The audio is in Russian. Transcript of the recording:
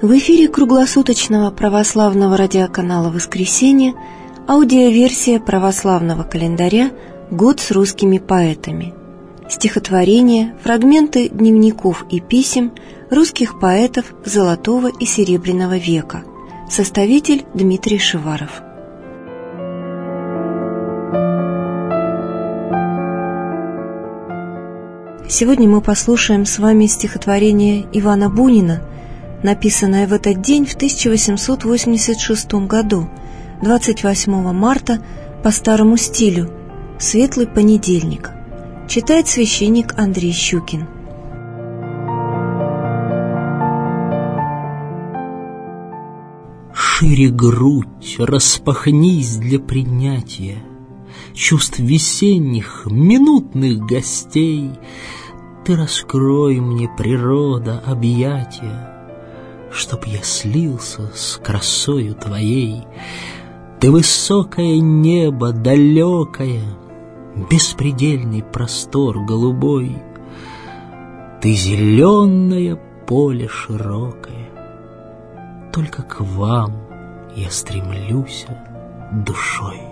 В эфире круглосуточного православного радиоканала «Воскресенье» аудиоверсия православного календаря «Год с русскими поэтами». Стихотворения, фрагменты дневников и писем русских поэтов Золотого и Серебряного века. Составитель Дмитрий Шиваров. Сегодня мы послушаем с вами стихотворение Ивана Бунина, написанное в этот день в 1886 году, 28 марта по старому стилю, светлый понедельник. Читает священник Андрей Щукин. Шире грудь распахнись для принятия чувств весенних, минутных гостей. Ты раскрой мне, природа, объятия, чтоб я слился с красою твоей. Ты высокое небо, далекое, беспредельный простор голубой. Ты зеленое поле широкое, только к вам я стремлюсь душой.